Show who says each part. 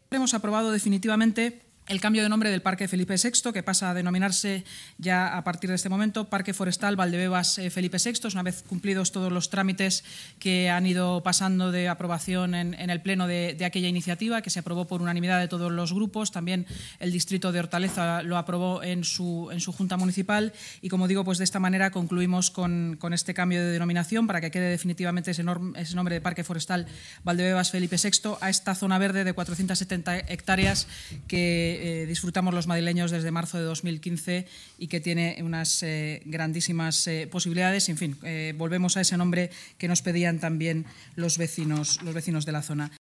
Speaker 1: Hemos aprobado definitivamente el cambio de nombre del Parque Felipe VI, que pasa a denominarse ya a partir de este momento Parque Forestal Valdebebas Felipe VI, una vez cumplidos todos los trámites que han ido pasando de aprobación en el pleno de aquella iniciativa, que se aprobó por unanimidad de todos los grupos. También el distrito de Hortaleza lo aprobó en su junta municipal y, como digo, pues de esta manera concluimos con este cambio de denominación para que quede definitivamente ese nombre de Parque Forestal Valdebebas Felipe VI a esta zona verde de 470 hectáreas que disfrutamos los madrileños desde marzo de 2015 y que tiene unas grandísimas posibilidades. En fin, volvemos a ese nombre que nos pedían también los vecinos de la zona.